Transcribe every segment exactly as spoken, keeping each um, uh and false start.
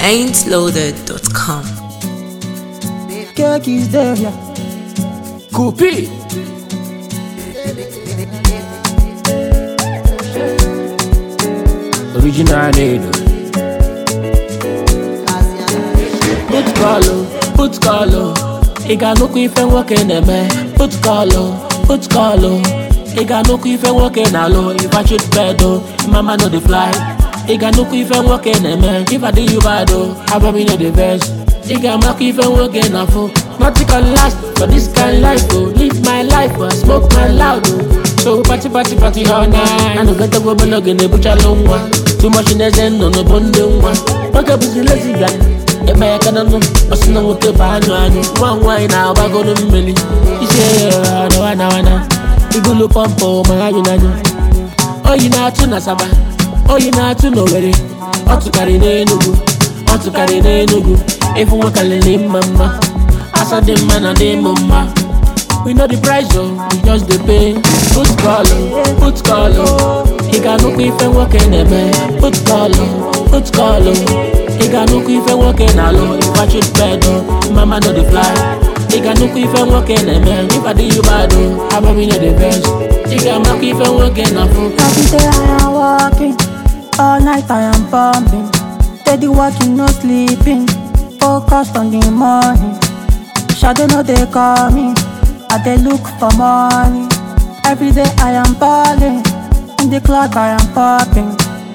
ain't loaded dot com. Cake is there, yeah. Coupe. Original Nado. Put color, put color. It got no if and working a man. Put color, put color. It got no if and working alone. If I shoot pedal, mama know the fly. It got no if and working a man. If I do you bad, I probably know the best. It got my if and working a fool. Nothing can last for this kind of life, oh. Live my life, oh. Smoke my loud, oh. So party, party, party all night. I don't get to go below in the butcher long one. Too much in the zen, no, no, bonding one. What up is the lazy guy? If I can know, what's no with the bad one. One wine now, I go to Millie. You say, I know, I know, I know. You go look pump, oh, my, you know. Oh, you know, to Nasaba. Oh, you know, to know where it. Oh, to carry the Nugu. Oh, to carry the Nugu. If you want to leave, mama. As I dem man and dem mama. We know the price, oh, we just the pay. Put color, put color. He got no if and working a man. Put color, put color. He got no if and working alone. If I shoot pedal, mama know the fly. He got no if and working a man. If I do you bad, oh, I probably know the best. He got no if and working a fool. Every day I am walking, all night I am pumping. Steady working, no sleeping. Focused on the morning. Shadow know they call me, I they look for money. Every day I am balling, in the club I am popping.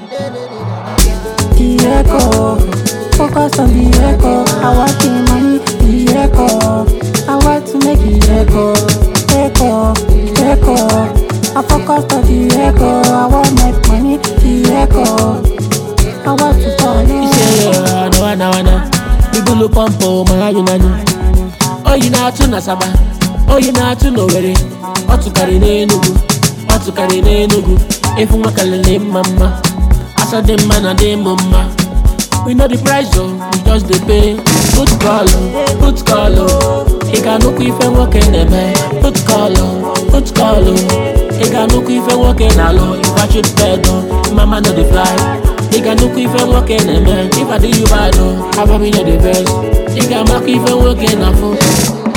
The echo, focus on the echo. I want the money, the echo. I want to make the echo, echo, echo. I focus on the echo. I want make money, the echo. I want to follow. You say, I know, I know, I know. You go look pump, oh, my, you know. Oh, you know to Nasaba. Oh, you know to know where it. Oh, to carry the Nugu. Oh, to carry the Nugu. If you want to name mama. As a dem man and dem mama. We know the price, oh, we just the pay. Put color, put color. He got no if and working a man. Put color, put color. He got no if and working alone. If I shoot pedal, mama know the fly. He got no if and working a man. If I do you bad, oh, I probably know the best. He got my if and working a fool.